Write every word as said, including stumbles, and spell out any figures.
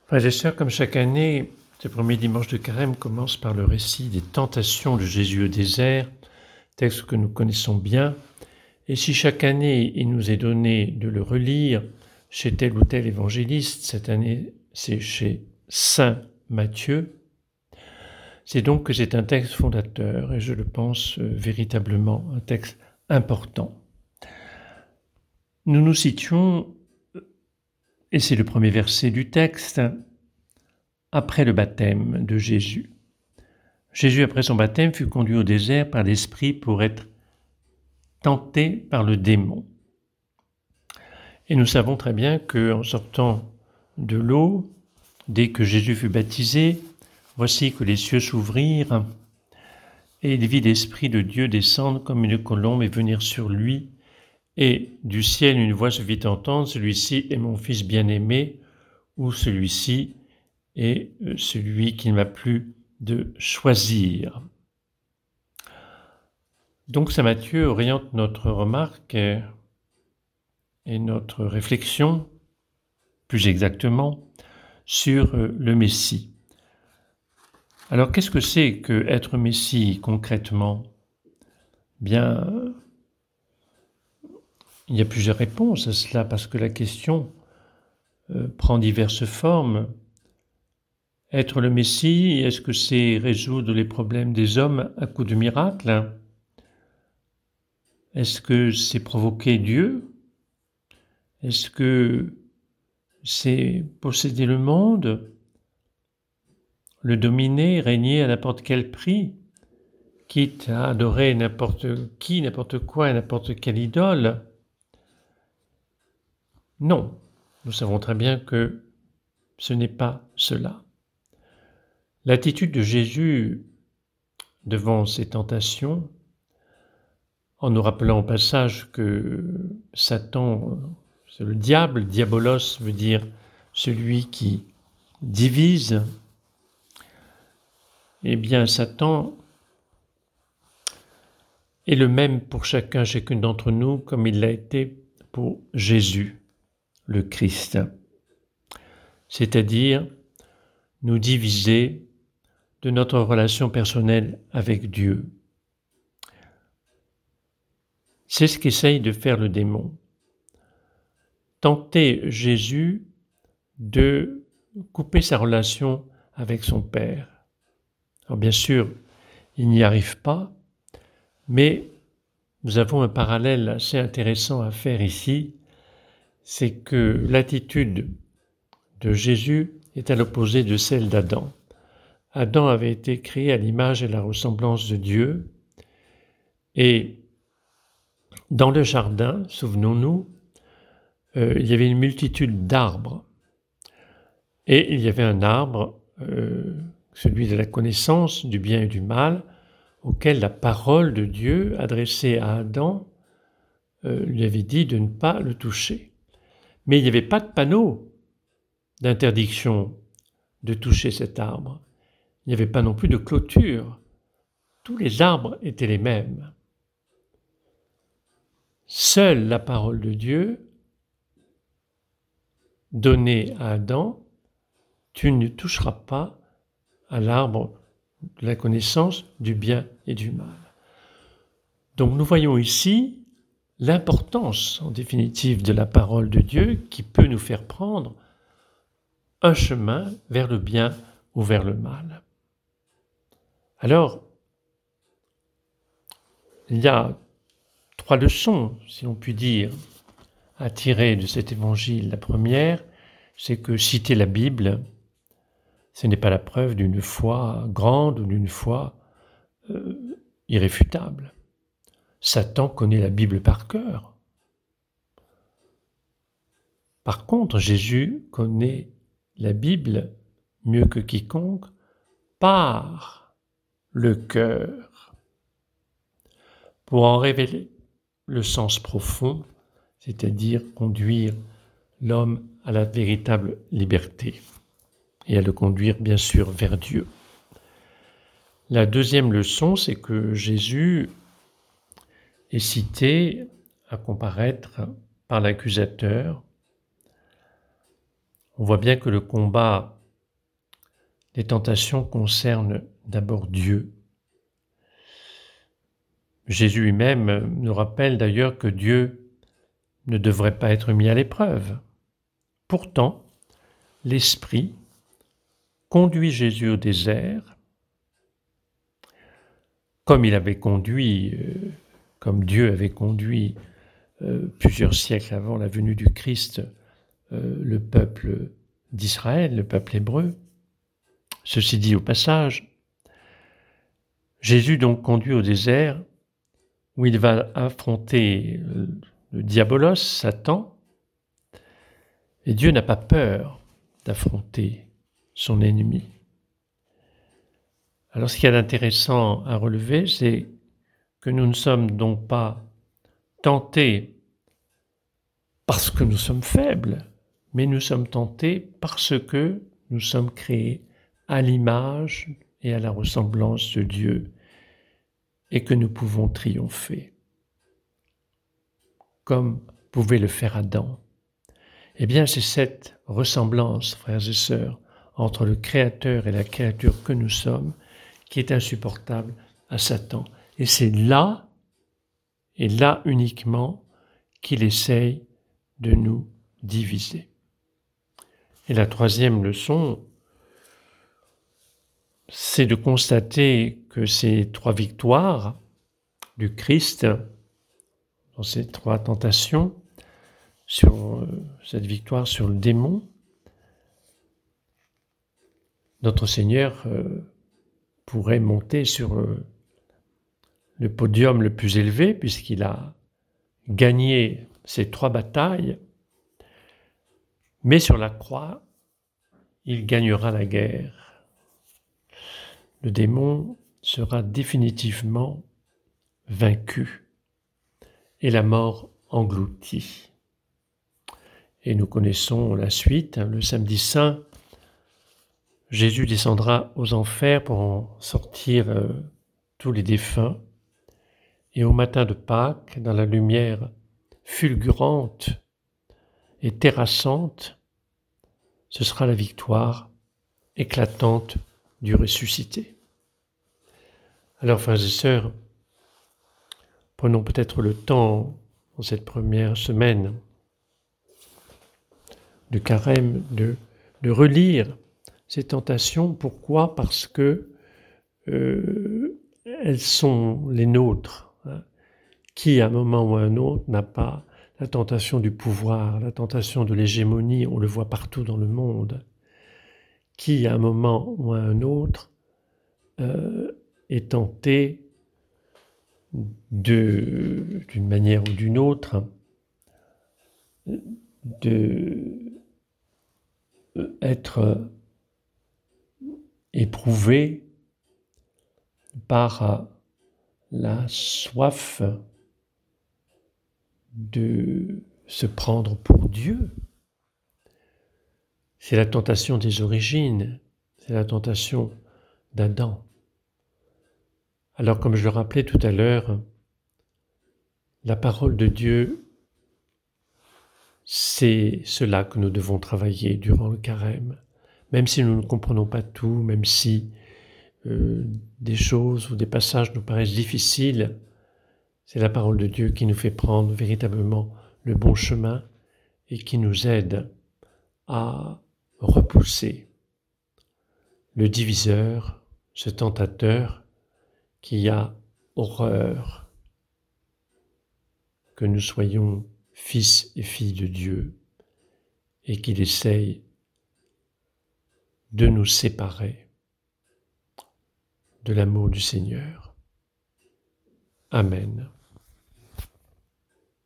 Frères et sœurs, comme chaque année, ce premier dimanche de Carême commence par le récit des tentations de Jésus au désert, texte que nous connaissons bien. Et si chaque année il nous est donné de le relire chez tel ou tel évangéliste, cette année c'est chez Saint Matthieu, c'est donc que c'est un texte fondateur et je le pense euh, véritablement un texte important. Nous nous situons, et c'est le premier verset du texte, après le baptême de Jésus. Jésus, après son baptême, fut conduit au désert par l'Esprit pour être tenté par le démon. Et nous savons très bien qu'en sortant de l'eau, dès que Jésus fut baptisé, voici que les cieux s'ouvrirent et il vit l'Esprit de Dieu descendre comme une colombe et venir sur lui. Et du ciel, une voix se fit entendre, celui-ci est mon Fils bien-aimé, ou celui-ci est celui qu'il m'a plu de choisir. Donc saint Matthieu oriente notre remarque et notre réflexion, plus exactement, sur le Messie. Alors qu'est-ce que c'est que être Messie concrètement ? Bien, il y a plusieurs réponses à cela parce que la question euh, prend diverses formes. Être le Messie, est-ce que c'est résoudre les problèmes des hommes à coups de miracles ? Est-ce que c'est provoquer Dieu ? Est-ce que c'est posséder le monde, le dominer, régner à n'importe quel prix, quitte à adorer n'importe qui, n'importe quoi et n'importe quelle idole ? Non, nous savons très bien que ce n'est pas cela. L'attitude de Jésus devant ces tentations, en nous rappelant au passage que Satan, c'est le diable, diabolos veut dire celui qui divise, eh bien Satan est le même pour chacun, chacune d'entre nous, comme il l'a été pour Jésus, le Christ. C'est-à-dire nous diviser de notre relation personnelle avec Dieu. C'est ce qu'essaye de faire le démon. Tenter Jésus de couper sa relation avec son Père. Alors bien sûr, il n'y arrive pas, mais nous avons un parallèle assez intéressant à faire ici, c'est que l'attitude de Jésus est à l'opposé de celle d'Adam. Adam avait été créé à l'image et la ressemblance de Dieu, et dans le jardin, souvenons-nous, euh, il y avait une multitude d'arbres, et il y avait un arbre, euh, celui de la connaissance du bien et du mal, auquel la parole de Dieu adressée à Adam euh, lui avait dit de ne pas le toucher. Mais il n'y avait pas de panneau d'interdiction de toucher cet arbre. Il n'y avait pas non plus de clôture. Tous les arbres étaient les mêmes. Seule la parole de Dieu donnée à Adam, tu ne toucheras pas à l'arbre de la connaissance du bien et du mal. Donc nous voyons ici l'importance, en définitive, de la parole de Dieu qui peut nous faire prendre un chemin vers le bien ou vers le mal. Alors, il y a trois leçons, si on peut dire, à tirer de cet évangile. La première, c'est que citer la Bible, ce n'est pas la preuve d'une foi grande ou d'une foi euh, irréfutable. Satan connaît la Bible par cœur. Par contre, Jésus connaît la Bible mieux que quiconque par le cœur, pour en révéler le sens profond, c'est-à-dire conduire l'homme à la véritable liberté et à le conduire bien sûr vers Dieu. La deuxième leçon, c'est que Jésus est cité à comparaître par l'accusateur on voit bien que le combat des tentations concerne d'abord Dieu. Jésus lui-même nous rappelle d'ailleurs que Dieu ne devrait pas être mis à l'épreuve. Pourtant, l'Esprit conduit Jésus au désert, comme il avait conduit, euh, comme Dieu avait conduit euh, plusieurs siècles avant la venue du Christ, euh, le peuple d'Israël, le peuple hébreu. Ceci dit au passage, Jésus donc conduit au désert où il va affronter le diabolos, Satan, et Dieu n'a pas peur d'affronter son ennemi. Alors ce qu'il y a d'intéressant à relever, c'est que nous ne sommes donc pas tentés parce que nous sommes faibles, mais nous sommes tentés parce que nous sommes créés à l'image et à la ressemblance de Dieu et que nous pouvons triompher, comme pouvait le faire Adam. Eh bien, c'est cette ressemblance, frères et sœurs, entre le Créateur et la créature que nous sommes, qui est insupportable à Satan. Et c'est là, et là uniquement, qu'il essaye de nous diviser. Et la troisième leçon, c'est de constater que ces trois victoires du Christ, dans ces trois tentations, sur euh, cette victoire sur le démon, notre Seigneur euh, pourrait monter sur euh, le podium le plus élevé puisqu'il a gagné ces trois batailles, mais sur la croix, il gagnera la guerre. Le démon sera définitivement vaincu et la mort engloutie. Et nous connaissons la suite, hein, le samedi saint, Jésus descendra aux enfers pour en sortir euh, tous les défunts. Et au matin de Pâques, dans la lumière fulgurante et terrassante, ce sera la victoire éclatante du ressuscité. Alors, frères et sœurs, prenons peut-être le temps, dans cette première semaine de carême, de, de relire ces tentations. Pourquoi ? Parce que euh, elles sont les nôtres. Hein. Qui, à un moment ou à un autre, n'a pas la tentation du pouvoir, la tentation de l'hégémonie, on le voit partout dans le monde. Qui, à un moment ou à un autre, euh, est tenté de, d'une manière ou d'une autre, de être éprouvé par la soif de se prendre pour Dieu. C'est la tentation des origines, c'est la tentation d'Adam. Alors, comme je le rappelais tout à l'heure, la parole de Dieu, c'est cela que nous devons travailler durant le carême. Même si nous ne comprenons pas tout, même si euh, des choses ou des passages nous paraissent difficiles, c'est la parole de Dieu qui nous fait prendre véritablement le bon chemin et qui nous aide à repousser le diviseur, ce tentateur qui a horreur que nous soyons fils et filles de Dieu et qu'il essaye de nous séparer de l'amour du Seigneur. Amen.